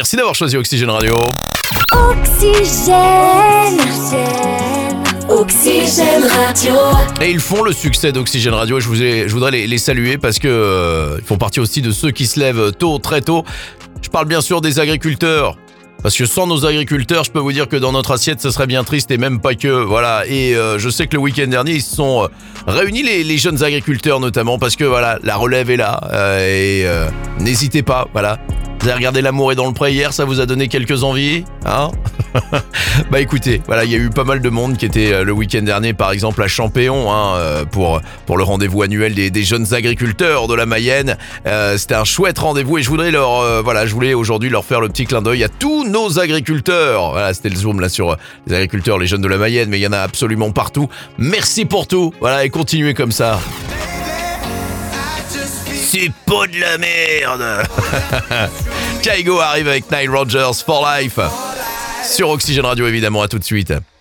Merci d'avoir choisi Oxygène Radio. Oxygène. Oxygène Radio. Et ils font le succès d'Oxygène Radio. Je voudrais les saluer parce que ils font partie aussi de ceux qui se lèvent tôt, très tôt. Je parle bien sûr des agriculteurs. Parce que sans nos agriculteurs, je peux vous dire que dans notre assiette, ce serait bien triste et même pas que. Voilà. Et je sais que le week-end dernier, ils se sont réunis les jeunes agriculteurs notamment parce que voilà, la relève est là. N'hésitez pas, voilà. Vous avez regardé L'amour est dans le pré hier, ça vous a donné quelques envies, hein? Bah écoutez, voilà, il y a eu pas mal de monde qui était le week-end dernier, par exemple à Champéon, pour le rendez-vous annuel des jeunes agriculteurs de la Mayenne. C'était un chouette rendez-vous et je voulais aujourd'hui leur faire le petit clin d'œil à tous nos agriculteurs. Voilà, c'était le zoom là sur les agriculteurs, les jeunes de la Mayenne, mais il y en a absolument partout. Merci pour tout, voilà, et continuez comme ça. C'est pas de la merde. Kygo arrive avec Nile Rodgers for Life. Sur Oxygène Radio évidemment, à tout de suite.